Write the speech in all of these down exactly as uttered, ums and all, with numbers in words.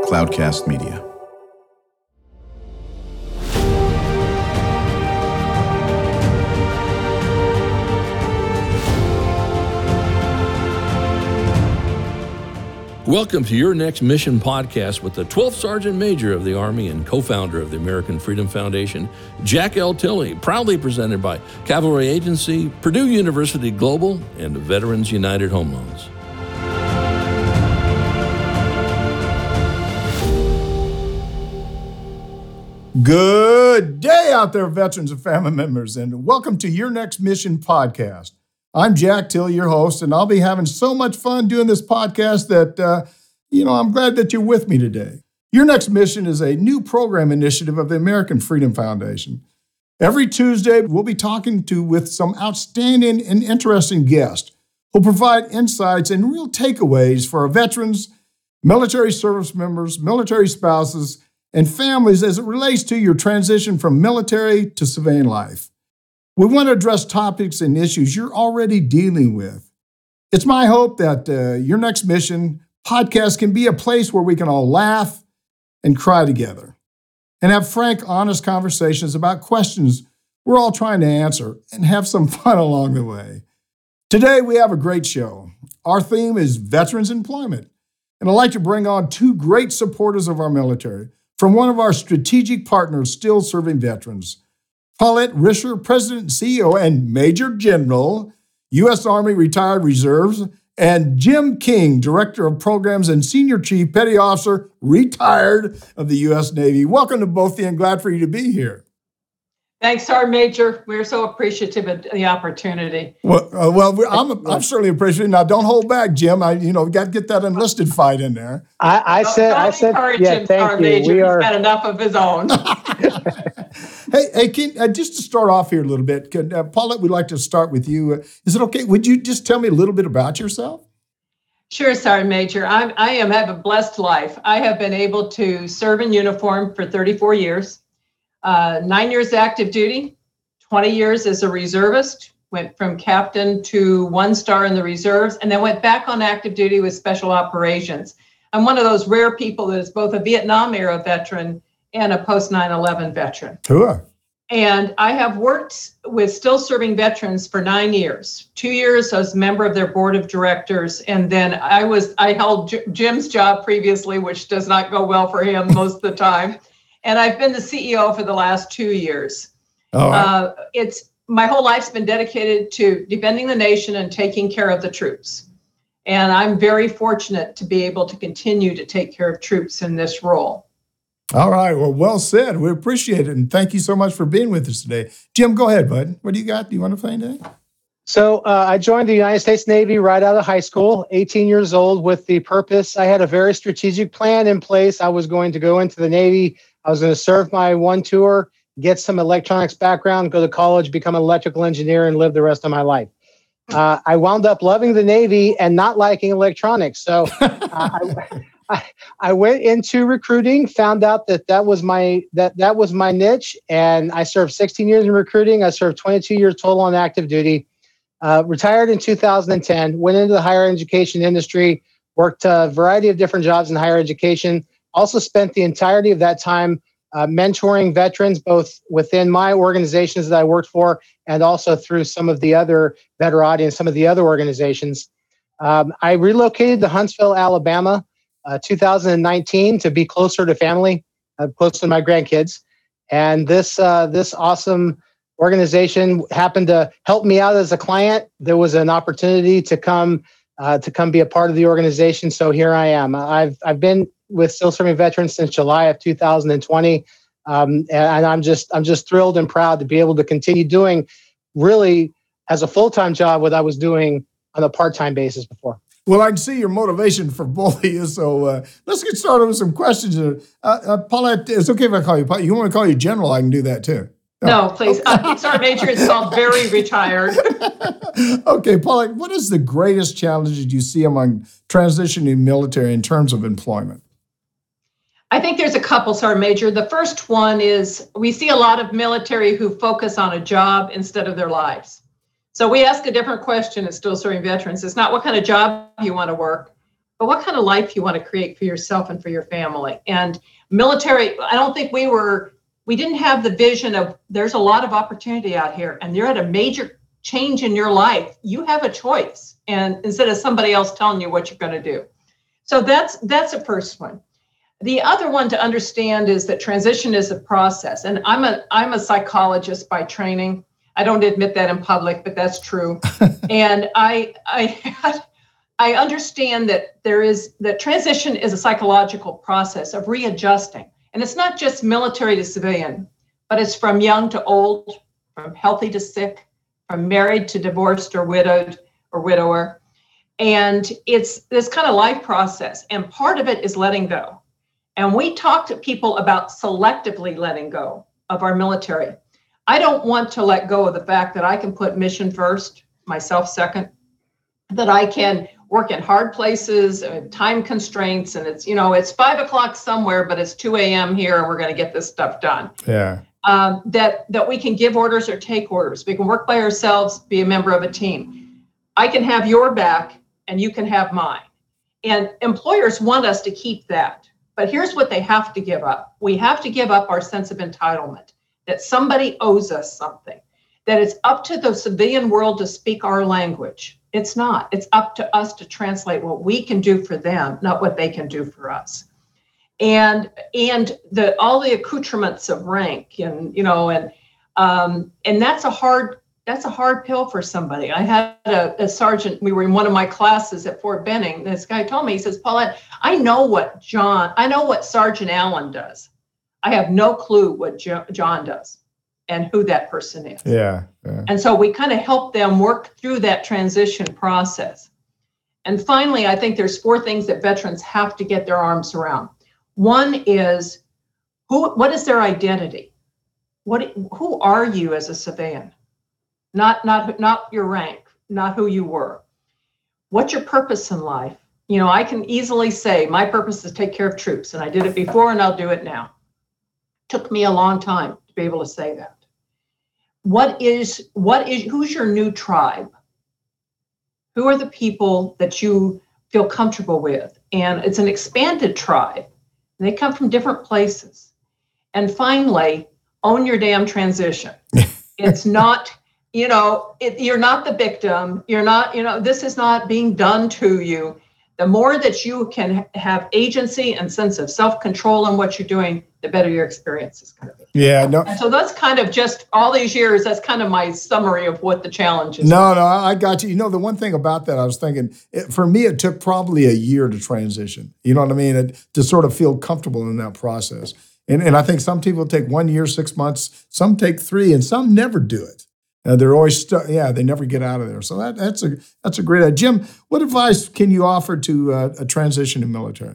Cloudcast Media. Welcome to Your Next Mission podcast with the twelfth Sergeant Major of the Army and co-founder of the American Freedom Foundation, Jack L. Tilley, proudly presented by Cavalry Agency, Purdue University Global, and Veterans United Home Loans. Good day out there, veterans and family members, and welcome to Your Next Mission podcast. I'm Jack Tilley, your host, and I'll be having so much fun doing this podcast that, uh, you know, I'm glad that you're with me today. Your Next Mission is a new program initiative of the American Freedom Foundation. Every Tuesday, we'll be talking to with some outstanding and interesting guests who'll provide insights and real takeaways for our veterans, military service members, military spouses, and families as it relates to your transition from military to civilian life. We want to address topics and issues you're already dealing with. It's my hope that uh, Your Next Mission podcast can be a place where we can all laugh and cry together and have frank, honest conversations about questions we're all trying to answer and have some fun along the way. Today, we have a great show. Our theme is veterans employment, and I'd like to bring on two great supporters of our military from one of our strategic partners still serving veterans. Paulette Risher, President and C E O and Major General, U S Army Retired Reserves, and Jim King, Director of Programs and Senior Chief Petty Officer, Retired of the U S Navy. Welcome to both of you, and glad for you to be here. Thanks, Sergeant Major. We're so appreciative of the opportunity. Well, uh, well, I'm I'm certainly appreciative. Now, don't hold back, Jim. I, you know, got to get that enlisted fight in there. I, I said, don't I said, yeah, him, thank Sergeant you. Major. We He's are had enough of his own. Hey, hey, can, uh, just to start off here a little bit, can, uh, Paulette, we'd like to start with you. Uh, is it okay? Would you just tell me a little bit about yourself? Sure, Sergeant Major. I'm, I am have a blessed life. I have been able to serve in uniform for thirty-four years, uh, nine years active duty, twenty years as a reservist, went from captain to one star in the reserves, and then went back on active duty with special operations. I'm one of those rare people that is both a Vietnam era veteran and a post nine eleven veteran. Sure. And I have worked with still serving veterans for nine years. Two years as a member of their board of directors. And then I was, I held J- Jim's job previously, which does not go well for him most of the time. And I've been the C E O for the last two years. All right. Uh, it's my whole life's been dedicated to defending the nation and taking care of the troops. And I'm very fortunate to be able to continue to take care of troops in this role. All right. Well, well said. We appreciate it. And thank you so much for being with us today. Jim, go ahead, bud. What do you got? Do you want to find out? So uh, I joined the United States Navy right out of high school, eighteen years old, with the purpose. I had a very strategic plan in place. I was going to go into the Navy. I was going to serve my one tour, get some electronics background, go to college, become an electrical engineer, and live the rest of my life. Uh, I wound up loving the Navy and not liking electronics. So uh, I, I, I went into recruiting, found out that that was my that that was my niche, and I served sixteen years in recruiting. I served twenty-two years total on active duty. Uh, retired in two thousand ten. Went into the higher education industry. Worked a variety of different jobs in higher education. Also spent the entirety of that time uh, mentoring veterans, both within my organizations that I worked for, and also through some of the other Veterati and some of the other organizations. Um, I relocated to Huntsville, Alabama. Uh, two thousand nineteen to be closer to family, uh, closer to my grandkids. And this uh, this awesome organization happened to help me out as a client. There was an opportunity to come uh, to come be a part of the organization. So here I am. I've I've been with Still Serving Veterans since July of two thousand twenty. Um, and I'm just I'm just thrilled and proud to be able to continue doing really as a full-time job what I was doing on a part-time basis before. Well, I can see your motivation for both of you, so uh, let's get started with some questions. Uh, uh, Paulette, it's okay if I call you Paulette. You want to call you General, I can do that too. No, no please. Uh, Sergeant Major is called very retired. Okay, Paulette, what is the greatest challenges you see among transitioning military in terms of employment? I think there's a couple, Sergeant Major. The first one is we see a lot of military who focus on a job instead of their lives. So we ask a different question as Still Serving Veterans. It's not what kind of job you want to work, but what kind of life you want to create for yourself and for your family. And military, I don't think we were, we didn't have the vision of there's a lot of opportunity out here and you're at a major change in your life. You have a choice, and instead of somebody else telling you what you're going to do. So that's that's the first one. The other one to understand is that transition is a process. And I'm a I'm a psychologist by training. I don't admit that in public, but that's true. And I I I understand that there is that transition is a psychological process of readjusting. And it's not just military to civilian, but it's from young to old, from healthy to sick, from married to divorced or widowed or widower. And it's this kind of life process. And part of it is letting go. And we talk to people about selectively letting go of our military. I don't want to let go of the fact that I can put mission first, myself second, that I can work in hard places, and time constraints, and it's, you know, it's five o'clock somewhere, but it's two a.m. here, and we're going to get this stuff done. Yeah. Um, that that we can give orders or take orders. We can work by ourselves, be a member of a team. I can have your back, and you can have mine. And employers want us to keep that. But here's what they have to give up. We have to give up our sense of entitlement, that somebody owes us something, that it's up to the civilian world to speak our language. It's not. It's up to us to translate what we can do for them, not what they can do for us. And and the all the accoutrements of rank, and you know, and um, and that's a hard that's a hard pill for somebody. I had a, a sergeant. We were in one of my classes at Fort Benning. This guy told me, he says, Paulette, I know what John, I know what Sergeant Allen does. I have no clue what jo- John does and who that person is. Yeah, yeah. And so we kind of help them work through that transition process. And finally, I think there's four things that veterans have to get their arms around. One is, who? What is their identity? What? Who are you as a civilian? Not, not, not your rank, not who you were. What's your purpose in life? You know, I can easily say my purpose is to take care of troops, and I did it before, and I'll do it now. Took me a long time to be able to say that. What is, what is, who's your new tribe? Who are the people that you feel comfortable with? And it's an expanded tribe. They come from different places. And finally, own your damn transition. It's not, you know, it, you're not the victim. You're not, you know, this is not being done to you. The more that you can have agency and sense of self-control in what you're doing, the better your experience is going to be. Yeah, no. And so that's kind of just all these years, that's kind of my summary of what the challenge is. No, no, I got you. You know, the one thing about that, I was thinking, it, for me, it took probably a year to transition. You know what I mean? It, to sort of feel comfortable in that process. And, and I think some people take one year, six months, some take three, and some never do it. Uh, they're always stuck. Yeah, they never get out of there. So that, that's a that's a great idea. Jim, what advice can you offer to uh, a transition in military?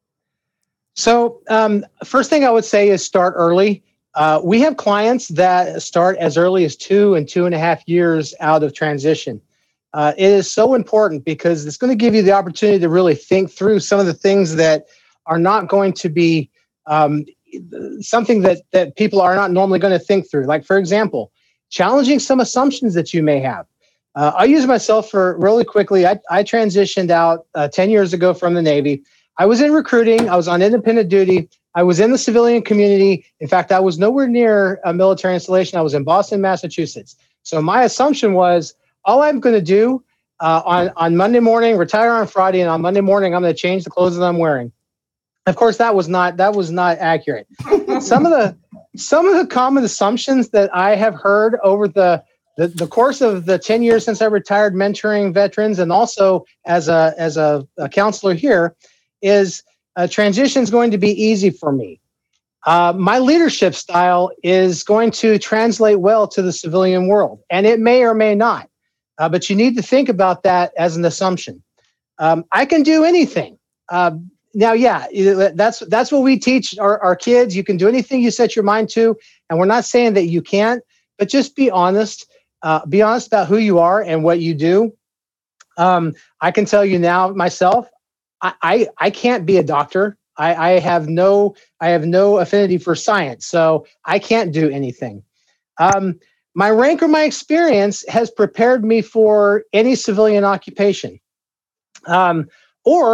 So um, first thing I would say is start early. Uh, we have clients that start as early as two and two and a half years out of transition. Uh, it is so important because it's going to give you the opportunity to really think through some of the things that are not going to be um, something that that people are not normally going to think through. Like, for example, challenging some assumptions that you may have. Uh, I'll use myself for really quickly. I, I transitioned out uh, ten years ago from the Navy. I was in recruiting. I was on independent duty. I was in the civilian community. In fact, I was nowhere near a military installation. I was in Boston, Massachusetts. So my assumption was all I'm going to do uh, on, on Monday morning, retire on Friday, and on Monday morning, I'm going to change the clothes that I'm wearing. Of course, that was not that was not accurate. Some of the some of the common assumptions that I have heard over the, the, the course of the ten years since I retired mentoring veterans, and also as a as a, a counselor here, is uh, transition is going to be easy for me. Uh, my leadership style is going to translate well to the civilian world, and it may or may not. Uh, but you need to think about that as an assumption. Um, I can do anything. Uh, Now, yeah, that's that's what we teach our, our kids. You can do anything you set your mind to, and we're not saying that you can't, but just be honest. Uh, be honest about who you are and what you do. Um, I can tell you now myself, I I, I can't be a doctor. I, I have no I have no affinity for science, so I can't do anything. Um, my rank or my experience has prepared me for any civilian occupation, um, or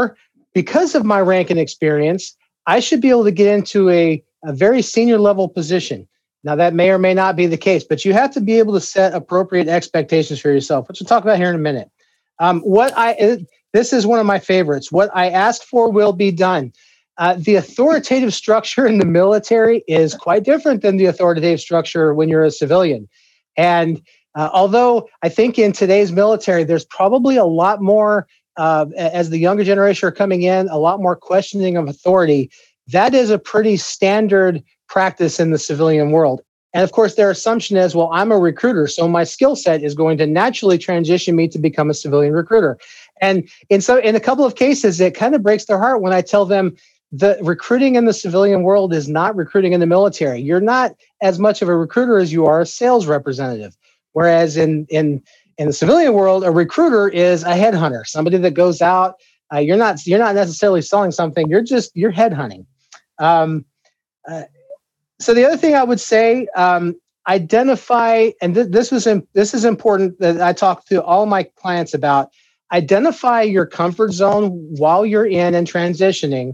because of my rank and experience, I should be able to get into a, a very senior level position. Now, that may or may not be the case, but you have to be able to set appropriate expectations for yourself, which we'll talk about here in a minute. Um, what I this is one of my favorites. What I asked for will be done. Uh, the authoritative structure in the military is quite different than the authoritative structure when you're a civilian. And uh, although I think in today's military, there's probably a lot more, uh, as the younger generation are coming in, a lot more questioning of authority. That is a pretty standard practice in the civilian world. And of course, their assumption is, well, I'm a recruiter, so my skill set is going to naturally transition me to become a civilian recruiter. And in so in a couple of cases, it kind of breaks their heart when I tell them the recruiting in the civilian world is not recruiting in the military. You're not as much of a recruiter as you are a sales representative. Whereas in in in the civilian world, a recruiter is a headhunter, somebody that goes out. Uh, you're not you're not necessarily selling something. You're just you're headhunting. Um, uh, So the other thing I would say, um, identify, and th- this was in, this is important that I talk to all my clients about. Identify your comfort zone while you're in and transitioning,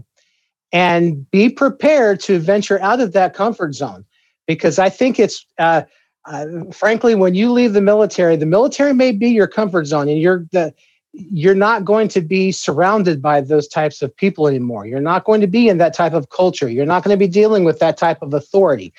and be prepared to venture out of that comfort zone. Because I think it's, uh, uh, frankly, when you leave the military, the military may be your comfort zone, and you're the you're not going to be surrounded by those types of people anymore. You're not going to be in that type of culture. You're not going to be dealing with that type of authority.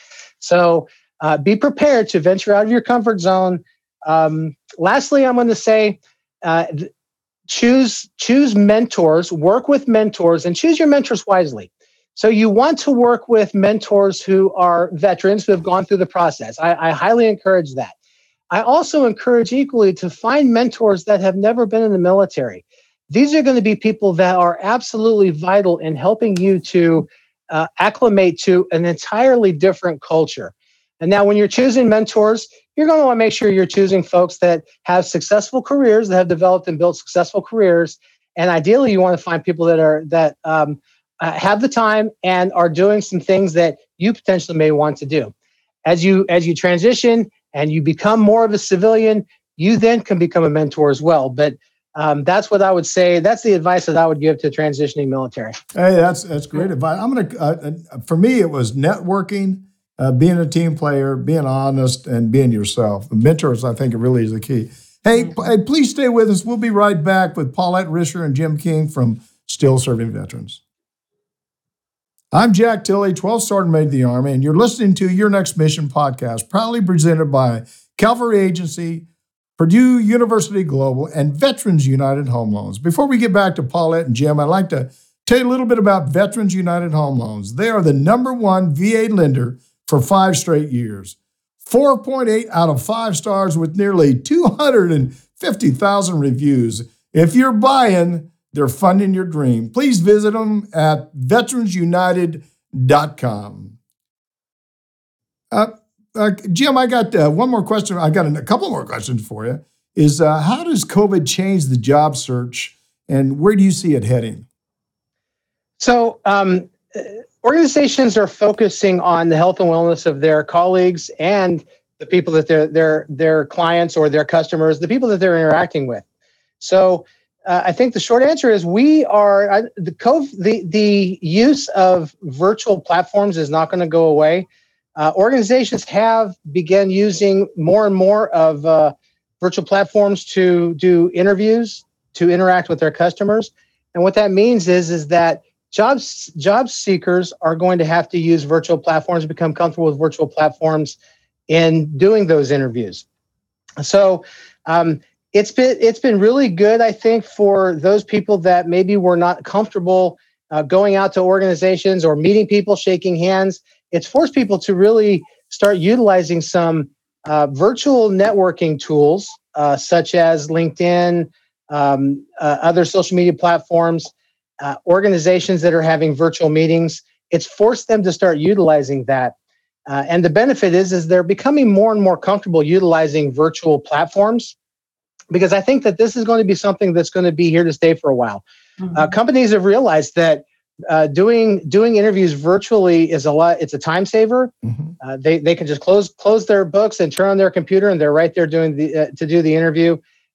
So uh, be prepared to venture out of your comfort zone. Um, lastly, I'm going to say, uh, th- choose choose mentors, work with mentors, and choose your mentors wisely. So you want to work with mentors who are veterans who have gone through the process. I, I highly encourage that. I also encourage equally to find mentors that have never been in the military. These are going to be people that are absolutely vital in helping you to uh, acclimate to an entirely different culture. And now when you're choosing mentors, you're going to want to make sure you're choosing folks that have successful careers, that have developed and built successful careers. And ideally, you want to find people that are that um, uh, have the time and are doing some things that you potentially may want to do. As you as you transition, and you become more of a civilian, you then can become a mentor as well. But um, that's what I would say. That's the advice that I would give to transitioning military. Hey, that's that's great advice. I'm gonna. Uh, for me, it was networking, uh, being a team player, being honest, and being yourself. The mentors, I think, it really is the key. Hey, mm-hmm. hey, please stay with us. We'll be right back with Paulette Risher and Jim King from Still Serving Veterans. I'm Jack Tilley, twelfth Sergeant Major of the Army, and you're listening to Your Next Mission podcast, proudly presented by Cavalry Agency, Purdue University Global, and Veterans United Home Loans. Before we get back to Paulette and Jim, I'd like to tell you a little bit about Veterans United Home Loans. They are the number one V A lender for five straight years. four point eight out of five stars with nearly two hundred fifty thousand reviews. If you're buying, they're funding your dream. Please visit them at veterans united dot com. Uh, uh, Jim, I got uh, one more question. I got a couple more questions for you. Is uh, how does COVID change the job search, and where do you see it heading? So um, organizations are focusing on the health and wellness of their colleagues and the people that they're, their their clients or their customers, the people that they're interacting with. So Uh, I think the short answer is we are uh, the COVID, the the use of virtual platforms is not going to go away. Uh, organizations have begun using more and more of uh, virtual platforms to do interviews, to interact with their customers, and what that means is is that jobs job seekers are going to have to use virtual platforms, become comfortable with virtual platforms in doing those interviews. So. Um, It's been it's been really good, I think, for those people that maybe were not comfortable uh, going out to organizations or meeting people, shaking hands. It's forced people to really start utilizing some uh, virtual networking tools, uh, such as LinkedIn, um, uh, other social media platforms, uh, organizations that are having virtual meetings. It's forced them to start utilizing that. Uh, and the benefit is, is they're becoming more and more comfortable utilizing virtual platforms, because I think that this is going to be something that's going to be here to stay for a while. Mm-hmm. Uh, companies have realized that uh, doing doing interviews virtually is a lot. It's a time saver. Mm-hmm. Uh, they they can just close close their books and turn on their computer, and they're right there doing the uh, to do the interview.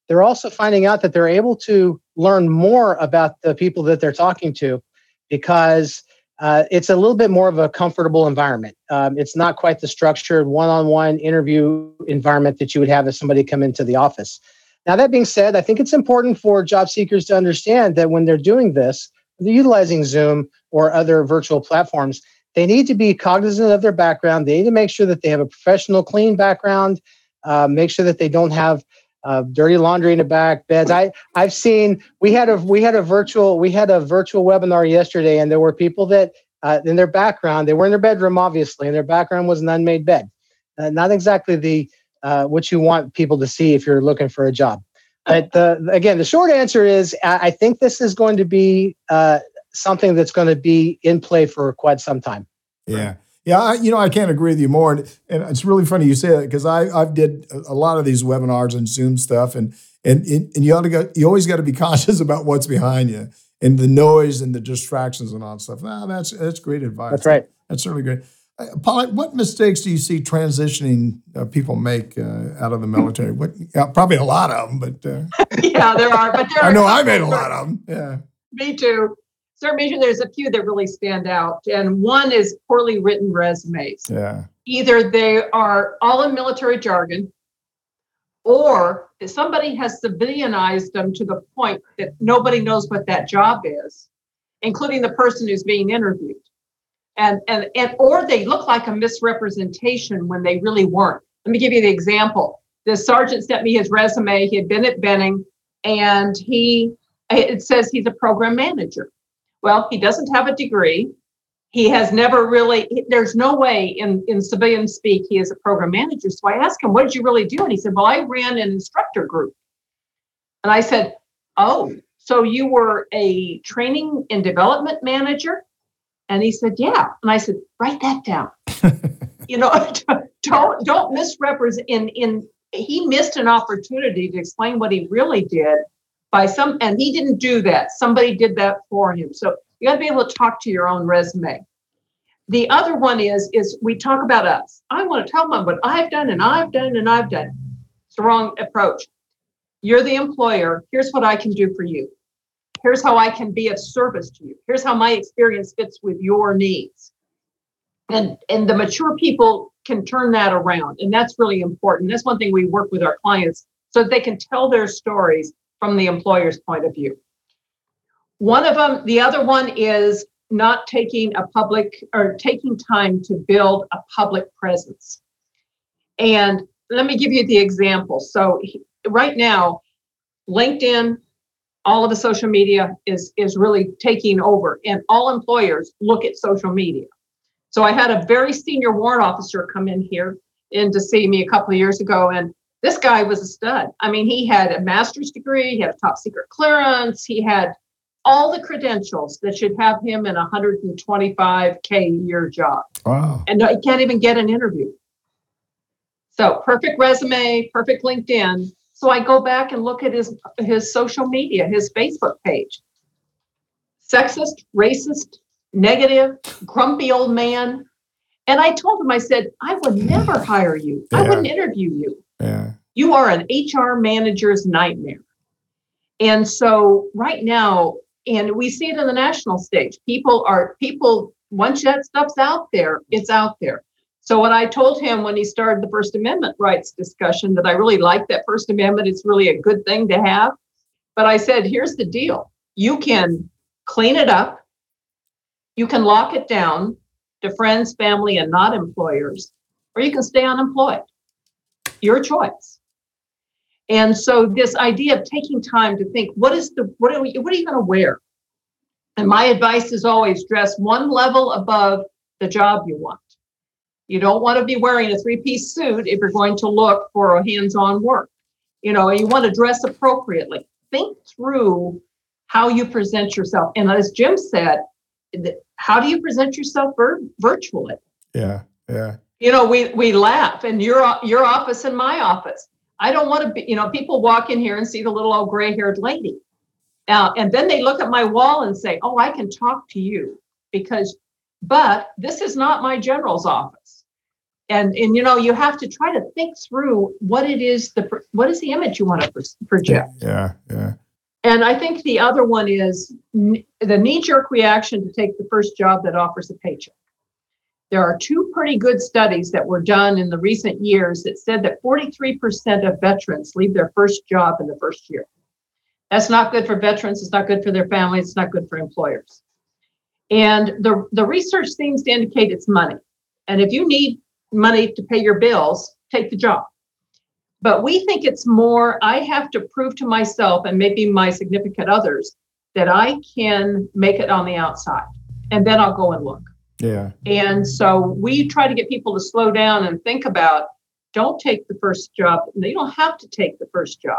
they're also finding out that they're able to learn more about the people that they're talking to because uh, it's a little bit more of a comfortable environment. Um, it's not quite the structured one-on-one interview environment that you would have if somebody come into the office. Now, that being said, I think it's important for job seekers to understand that when they're doing this, they're utilizing Zoom or other virtual platforms, they need to be cognizant of their background. They need to make sure that they have a professional, clean background, uh, make sure that they don't have uh, dirty laundry in the back, beds. I, I've seen, we had a we had a virtual we had a virtual webinar yesterday, and there were people that uh, in their background, they were in their bedroom, obviously, and their background was an unmade bed. Uh, not exactly the uh, what you want people to see if you're looking for a job. But the, again, the short answer is I, I think this is going to be uh, something that's going to be in play for quite some time. Yeah. Yeah, I, you know, I can't agree with you more. And, and it's really funny you say that because I I've did a lot of these webinars and Zoom stuff, and and and you ought to go, you always got to be conscious about what's behind you and the noise and the distractions and all that stuff. Ah, that's that's great advice. That's right. That's certainly great. Uh, Paul, what mistakes do you see transitioning uh, people make uh, out of the military? What yeah, probably a lot of them, but uh, yeah, there are. But there I are know I made a lot of them. Yeah, me too. Sir Major, there's a few that really stand out. And one is poorly written resumes. Yeah. Either they are all in military jargon, or somebody has civilianized them to the point that nobody knows what that job is, including the person who's being interviewed. And, and, and or they look like a misrepresentation when they really weren't. Let me give you the example. The sergeant sent me his resume. He had been at Benning, and he it says he's a program manager. Well, he doesn't have a degree. He has never really, there's no way in, in civilian speak he is a program manager. So I asked him, what did you really do? And he said, well, I ran an instructor group. And I said, oh, so you were a training and development manager? And he said, yeah. And I said, write that down. you know, don't don't misrepresent. In, in, he missed an opportunity to explain what he really did. By some, and he didn't do that. Somebody did that for him. So you got to be able to talk to your own resume. The other one is, is we talk about us. I want to tell them what I've done and I've done and I've done. It's the wrong approach. You're the employer. Here's what I can do for you. Here's how I can be of service to you. Here's how my experience fits with your needs. And, and the mature people can turn that around. And that's really important. That's one thing we work with our clients so that they can tell their stories from the employer's point of view. One of them, the other one is not taking a public or taking time to build a public presence. And let me give you the example. So right now, LinkedIn, all of the social media is, is really taking over, and all employers look at social media. So I had a very senior warrant officer come in here in to see me a couple of years ago, and this guy was a stud. I mean, he had a master's degree, he had a top secret clearance, he had all the credentials that should have him in a one hundred twenty-five K a year job. Wow. And he can't even get an interview. So perfect resume, perfect LinkedIn. So I go back and look at his, his social media, his Facebook page. Sexist, racist, negative, grumpy old man. And I told him, I said, I would never hire you. Yeah. I wouldn't interview you. Yeah. You are an H R manager's nightmare. And so right now, and we see it in the national stage, people are, people, once that stuff's out there, it's out there. So what I told him when he started the First Amendment rights discussion, that I really like that First Amendment, it's really a good thing to have. But I said, here's the deal. You can clean it up. You can lock it down to friends, family, and not employers, or you can stay unemployed. Your choice. And so this idea of taking time to think, what is the, what are we, what are you going to wear? And my advice is always dress one level above the job you want. You don't want to be wearing a three-piece suit if you're going to look for a hands-on work. You know, you want to dress appropriately. Think through how you present yourself. And as Jim said, how do you present yourself vir- virtually? Yeah, yeah. You know, we we laugh, and your your office and my office. I don't want to be, you know, people walk in here and see the little old gray-haired lady. Now, and then they look at my wall and say, oh, I can talk to you because, but this is not my general's office. And, and, you know, you have to try to think through what it is, the what is the image you want to project. Yeah, yeah. And I think the other one is the knee-jerk reaction to take the first job that offers a paycheck. There are two pretty good studies that were done in the recent years that said that forty-three percent of veterans leave their first job in the first year. That's not good for veterans. It's not good for their families. It's not good for employers. And the, the research seems to indicate it's money. And if you need money to pay your bills, take the job. But we think it's more, I have to prove to myself and maybe my significant others that I can make it on the outside. And then I'll go and look. Yeah. And so we try to get people to slow down and think about, don't take the first job. You don't have to take the first job.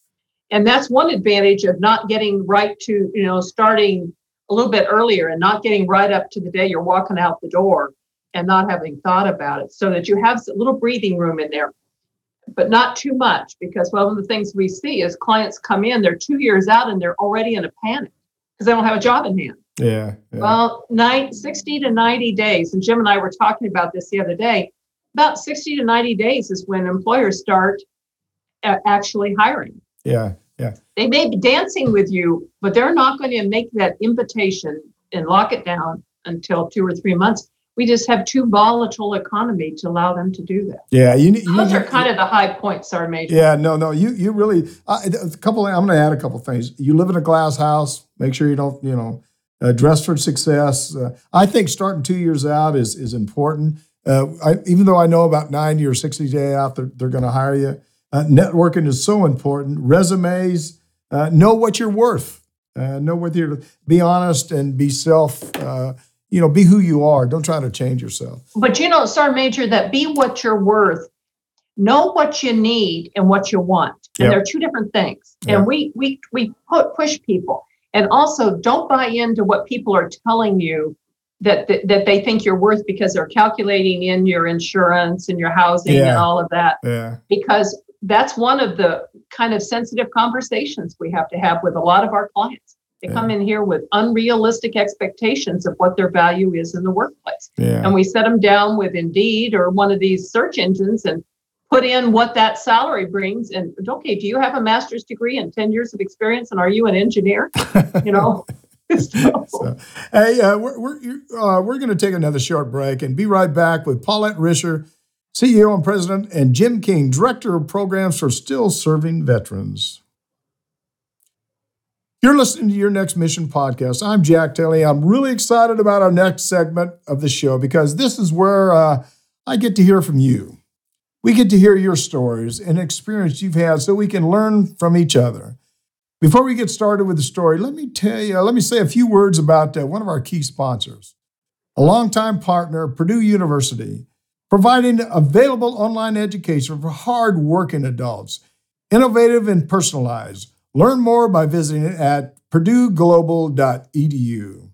And that's one advantage of not getting right to, you know, starting a little bit earlier and not getting right up to the day you're walking out the door and not having thought about it, so that you have a little breathing room in there, but not too much, because one of the things we see is clients come in, they're two years out and they're already in a panic because they don't have a job in hand. Yeah. yeah. Well, nine, sixty to ninety days, and Jim and I were talking about this the other day, about sixty to ninety days is when employers start uh, actually hiring. Yeah, yeah. They may be dancing with you, but they're not going to make that invitation and lock it down until two or three months. We just have too volatile economy to allow them to do that. Yeah, you, you Those are kind of the high points, Sergeant Major. Yeah, no, no, you you really uh, a couple. I'm going to add a couple things. You live in a glass house. Make sure you don't, you know, uh, dress for success. Uh, I think starting two years out is is important. Uh, I, even though I know about ninety or sixty days out, they're, they're going to hire you. Uh, networking is so important. Resumes. Uh, know what you're worth. Uh, know what you're. Be honest and be self. Uh, You know, be who you are. Don't try to change yourself. But you know, Sergeant Major, that be what you're worth. Know what you need and what you want. And Yep. they're two different things. Yep. And we we we put push people. And also, don't buy into what people are telling you that, that that they think you're worth, because they're calculating in your insurance and your housing Yeah. and all of that. Yeah. Because that's one of the kind of sensitive conversations we have to have with a lot of our clients. They come in here with unrealistic expectations of what their value is in the workplace. Yeah. And we set them down with Indeed or one of these search engines and put in what that salary brings. And okay, do you have a master's degree and ten years of experience? And are you an engineer? You know? so. So, hey, uh, we're we're, uh, we're going to take another short break and be right back with Paulette Risher, C E O and President, and Jim King, Director of Programs for Still Serving Veterans. You're listening to Your Next Mission podcast. I'm Jack Tilley. I'm really excited about our next segment of the show because this is where uh, I get to hear from you. We get to hear your stories and experience you've had so we can learn from each other. Before we get started with the story, let me tell you, let me say a few words about uh, one of our key sponsors, a longtime partner, Purdue University, providing available online education for hard-working adults, innovative and personalized. Learn more by visiting it at purdue global dot e d u.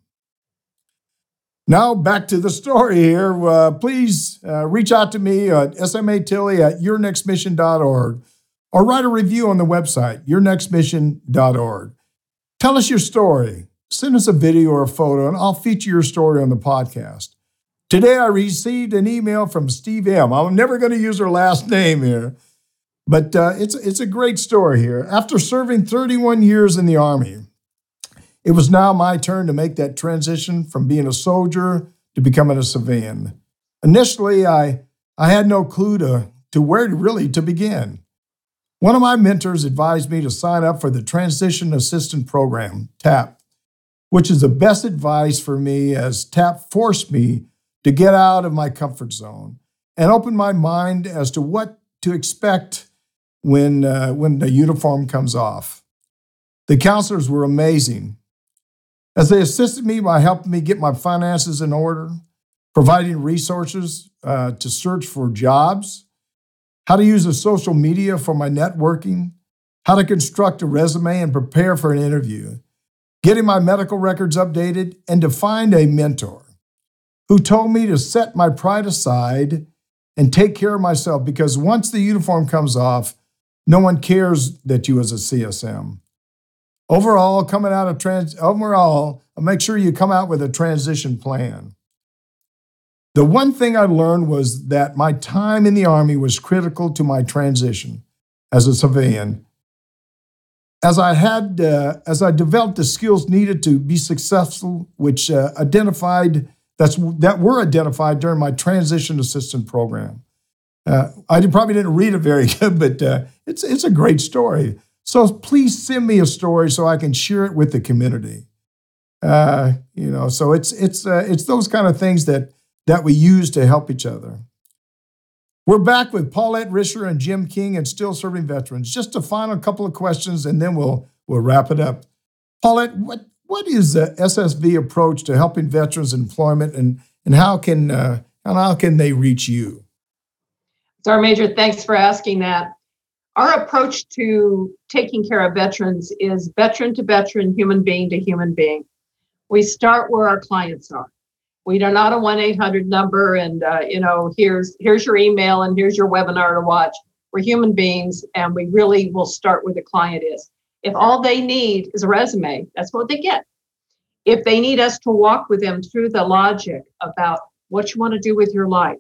Now back to the story here. Uh, please uh, reach out to me at S M A Tilley at your next mission dot org or write a review on the website, your next mission dot org. Tell us your story. Send us a video or a photo, and I'll feature your story on the podcast. Today, I received an email from Steve M. I'm never going to use her last name here. But uh, it's, it's a great story here. After serving thirty-one years in the Army, it was now my turn to make that transition from being a soldier to becoming a civilian. Initially, I, I had no clue to, to where to really to begin. One of my mentors advised me to sign up for the Transition Assistant Program, TAP, which is the best advice for me, as TAP forced me to get out of my comfort zone and open my mind as to what to expect when uh, when the uniform comes off. The counselors were amazing, as they assisted me by helping me get my finances in order, providing resources uh, to search for jobs, how to use the social media for my networking, how to construct a resume and prepare for an interview, getting my medical records updated, and to find a mentor who told me to set my pride aside and take care of myself, because once the uniform comes off, no one cares that you as a C S M. Overall, coming out of trans, overall, make sure you come out with a transition plan. The one thing I learned was that my time in the Army was critical to my transition as a civilian. As I had, uh, as I developed the skills needed to be successful, which uh, identified that's that were identified during my transition assistance program. Uh, I did, probably didn't read it very good, but uh, it's it's a great story. So please send me a story so I can share it with the community. Uh, you know, so it's it's uh, it's those kind of things that that we use to help each other. We're back with Paulette Risher and Jim King and Still Serving Veterans. Just a final couple of questions, and then we'll we'll wrap it up. Paulette, what what is the S S V approach to helping veterans employment, and and how can uh, and how can they reach you? Sergeant Major, thanks for asking that. Our approach to taking care of veterans is veteran to veteran, human being to human being. We start where our clients are. We are not a one eight hundred number and, uh, you know, here's here's your email and here's your webinar to watch. We're human beings, and we really will start where the client is. If all they need is a resume, that's what they get. If they need us to walk with them through the logic about what you want to do with your life,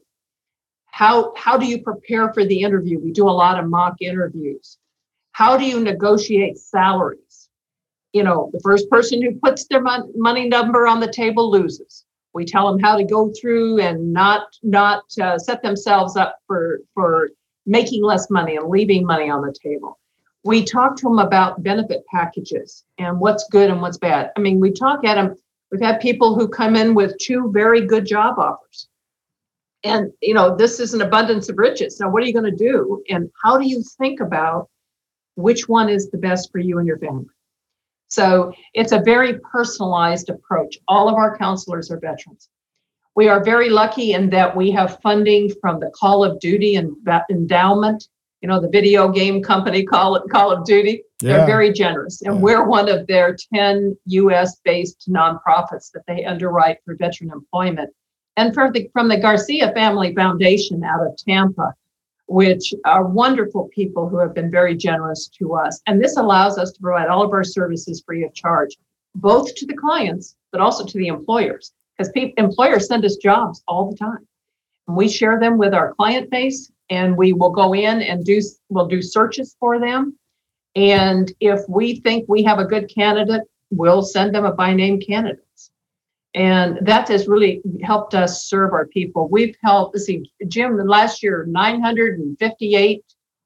how, how do you prepare for the interview? We do a lot of mock interviews. How do you negotiate salaries? You know, the first person who puts their mon- money number on the table loses. We tell them how to go through and not not uh, set themselves up for, for making less money and leaving money on the table. We talk to them about benefit packages and what's good and what's bad. I mean, we talk at them. We've had people who come in with two very good job offers. And, you know, this is an abundance of riches. Now, what are you going to do? And how do you think about which one is the best for you and your family? So it's a very personalized approach. All of our counselors are veterans. We are very lucky in that we have funding from the Call of Duty and Endowment, you know, the video game company Call, Call of Duty. Yeah. They're very generous. And Yeah. we're one of their ten U S-based nonprofits that they underwrite for veteran employment. And for the, from the Garcia Family Foundation out of Tampa, which are wonderful people who have been very generous to us. And this allows us to provide all of our services free of charge, both to the clients, but also to the employers, because pe- employers send us jobs all the time. And we share them with our client base, and we will go in and do, we'll do searches for them. And if we think we have a good candidate, we'll send them a by name candidate. And that has really helped us serve our people. We've helped, let's see, Jim, last year, nine hundred fifty-eight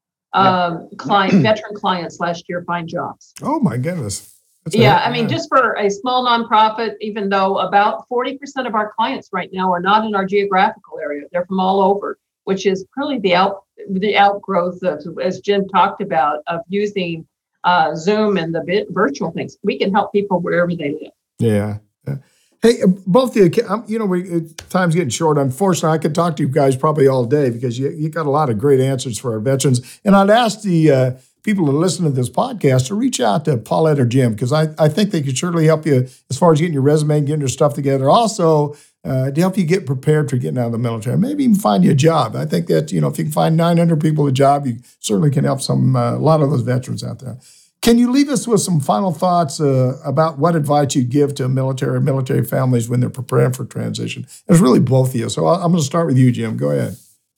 um, client, veteran clients last year find jobs. Oh, my goodness. That's yeah, a, I mean, just for a small nonprofit, even though about forty percent of our clients right now are not in our geographical area, they're from all over, which is really the out the outgrowth of, as Jim talked about, of using uh, Zoom and the bit, virtual things. We can help people wherever they live. Yeah. yeah. Hey, both of you, you know, we, time's getting short. Unfortunately, I could talk to you guys probably all day because you, you got a lot of great answers for our veterans. And I'd ask the uh, people who listen to this podcast to reach out to Paulette or Jim, because I, I think they could certainly help you as far as getting your resume and getting your stuff together. Also, uh, to help you get prepared for getting out of the military. Maybe even find you a job. I think that, you know, if you can find nine hundred people a job, you certainly can help some uh, a lot of those veterans out there. Can you leave us with some final thoughts uh, about what advice you'd give to military military families when they're preparing for transition? It's really both of you. So I'm going to start with you, Jim. Go ahead.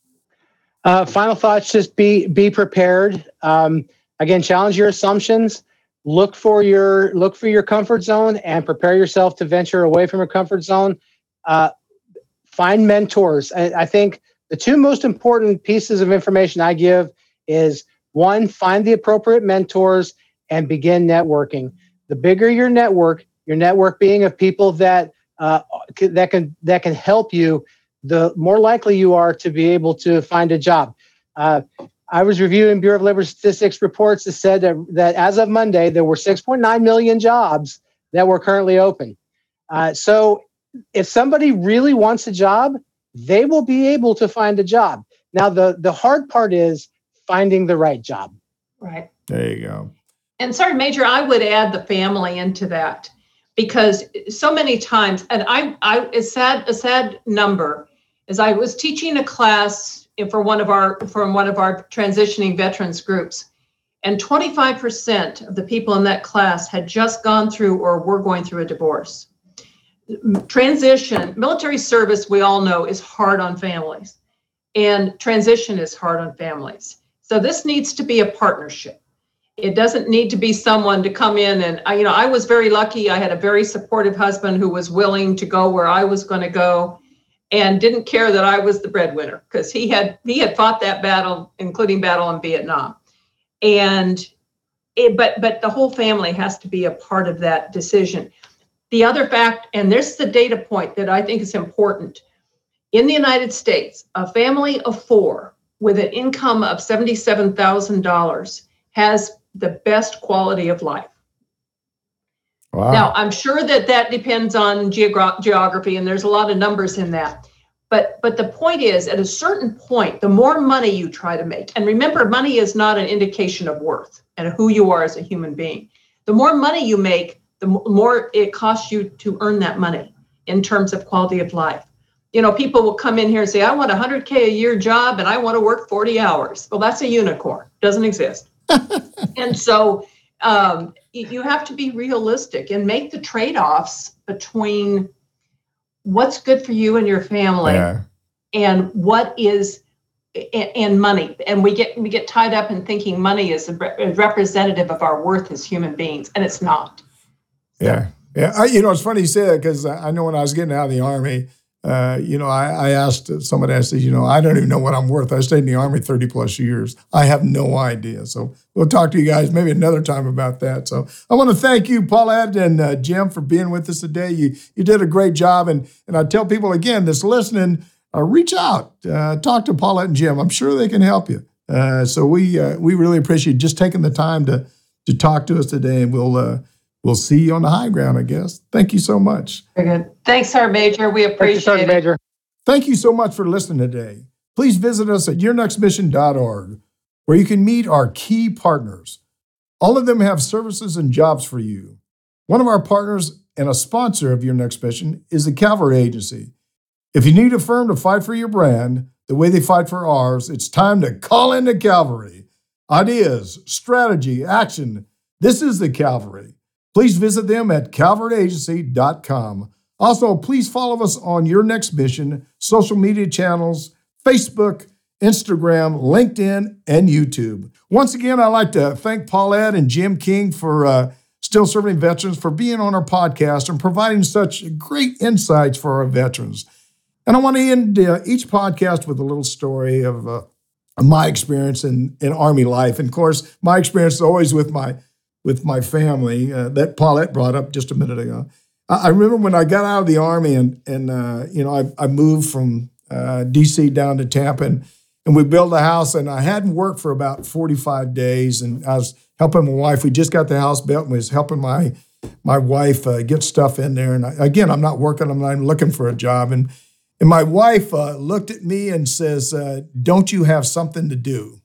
Uh, final thoughts, just be be prepared. Um, again, challenge your assumptions. Look for your look for your comfort zone and prepare yourself to venture away from your comfort zone. Uh, find mentors. I, I think the two most important pieces of information I give is, one, find the appropriate mentors and begin networking. The bigger your network, your network being of people that uh, that can that can help you, the more likely you are to be able to find a job. Uh, I was reviewing Bureau of Labor Statistics reports that said that, that as of Monday, there were six point nine million jobs that were currently open. Uh, so if somebody really wants a job, they will be able to find a job. Now, the, the hard part is finding the right job. Right. There you go. And Sergeant Major, I would add the family into that, because so many times, and I, I, a sad, a sad number, is I was teaching a class for one of our, from one of our transitioning veterans groups, and twenty-five percent of the people in that class had just gone through or were going through a divorce. transition, military service, we all know, is hard on families, and transition is hard on families. So this needs to be a partnership. It doesn't need to be someone to come in and, I, you know, I was very lucky. I had a very supportive husband who was willing to go where I was going to go and didn't care that I was the breadwinner, because he had he had fought that battle, including battle in Vietnam. And it, but but the whole family has to be a part of that decision. The other fact, and there's the data point that I think is important. In the United States, a family of four with an income of seventy-seven thousand dollars has the best quality of life. Wow. Now, I'm sure that that depends on geogra- geography, and there's a lot of numbers in that. But but the point is, at a certain point, the more money you try to make, and remember, money is not an indication of worth and who you are as a human being. The more money you make, the more it costs you to earn that money in terms of quality of life. You know, people will come in here and say, I want a one hundred K a year job and I want to work forty hours. Well, that's a unicorn. Doesn't exist. And so um, you have to be realistic and make the trade-offs between what's good for you and your family yeah. and what is and money. And we get we get tied up in thinking money is a representative of our worth as human beings, and it's not. Yeah, yeah. I, you know, it's funny you say that, because I know when I was getting out of the Army, uh, you know, I, I asked somebody, I said, you know, I don't even know what I'm worth. I stayed in the Army thirty plus years. I have no idea. So we'll talk to you guys maybe another time about that. So I want to thank you, Paulette and uh, Jim, for being with us today. You you did a great job. And, and I tell people, again, that's listening, uh, reach out, uh, talk to Paulette and Jim. I'm sure they can help you. Uh, so we uh, we really appreciate just taking the time to, to talk to us today. And we'll uh, We'll see you on the high ground, I guess. Thank you so much. Very good. Thanks, Sergeant Major. We appreciate you, Sergeant it. Major. Thank you so much for listening today. Please visit us at your next mission dot org, where you can meet our key partners. All of them have services and jobs for you. One of our partners and a sponsor of Your Next Mission is the Cavalry Agency. If you need a firm to fight for your brand the way they fight for ours, it's time to call in the Cavalry. Ideas, strategy, action. This is the Cavalry. Please visit them at calvary agency dot com. Also, please follow us on Your Next Mission, social media channels, Facebook, Instagram, LinkedIn, and YouTube. Once again, I'd like to thank Paulette and Jim King for uh, Still Serving Veterans for being on our podcast and providing such great insights for our veterans. And I want to end uh, each podcast with a little story of uh, my experience in, in Army life. And of course, my experience is always with my with my family uh, that Paulette brought up just a minute ago. I, I remember when I got out of the Army and, and uh, you know, I, I moved from uh, D C down to Tampa, and, and we built a house, and I hadn't worked for about forty-five days, and I was helping my wife. We just got the house built, and we was helping my my wife uh, get stuff in there. And I, again, I'm not working, I'm not looking for a job. And, and my wife uh, looked at me and says, uh, don't you have something to do?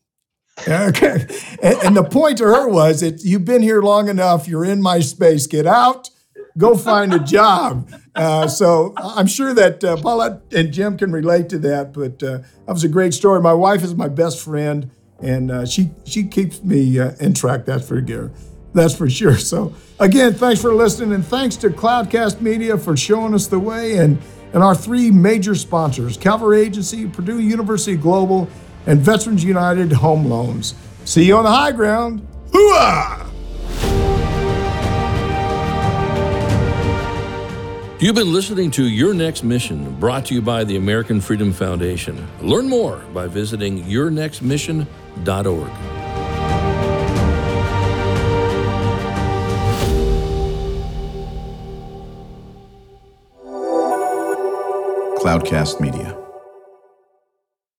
Okay. And, and the point to her was, that you've been here long enough, you're in my space, get out, go find a job. Uh, so I'm sure that uh, Paulette and Jim can relate to that, but uh, that was a great story. My wife is my best friend, and uh, she she keeps me uh, in track, that's for sure. That's for sure. So again, thanks for listening, and thanks to Cloudcast Media for showing us the way, and, and our three major sponsors, Cavalry Agency, Purdue University Global, and Veterans United Home Loans. See you on the high ground. Hooah! You've been listening to Your Next Mission, brought to you by the American Freedom Foundation. Learn more by visiting your next mission dot org. Cloudcast Media.